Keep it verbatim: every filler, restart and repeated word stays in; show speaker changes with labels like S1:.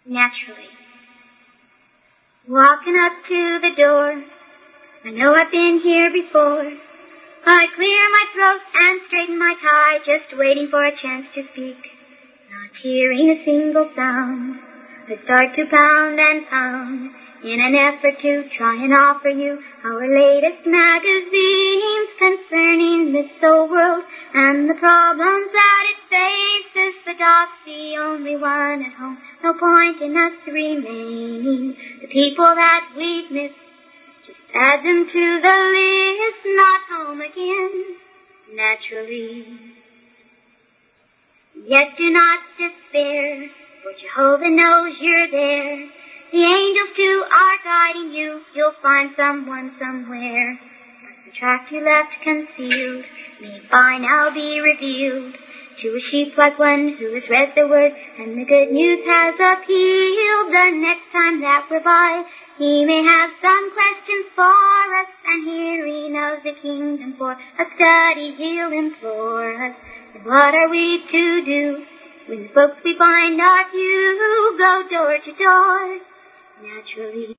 S1: naturally. Walking up to the door, I know I've been here before. I clear my throat and straighten my tie, just waiting for a chance to speak. Not hearing a single sound, I start to pound and pound in an effort to try and offer you our latest magazines concerning this old world and the problems that it faces. The dog's the only one at home, no point in us remaining. The people that we've missed, just add them to the list. Not home again, naturally. Yet do not despair, for Jehovah knows you're there. The angels too are guiding you. You'll find someone somewhere. But the track you left concealed may by now be revealed to a sheep like one who has read the word, and the good news has appealed. The next time that we're by, he may have some questions for us, and hearing of the kingdom for a study he'll implore us. And what are we to do when the folks we find are few? Go door to door, naturally.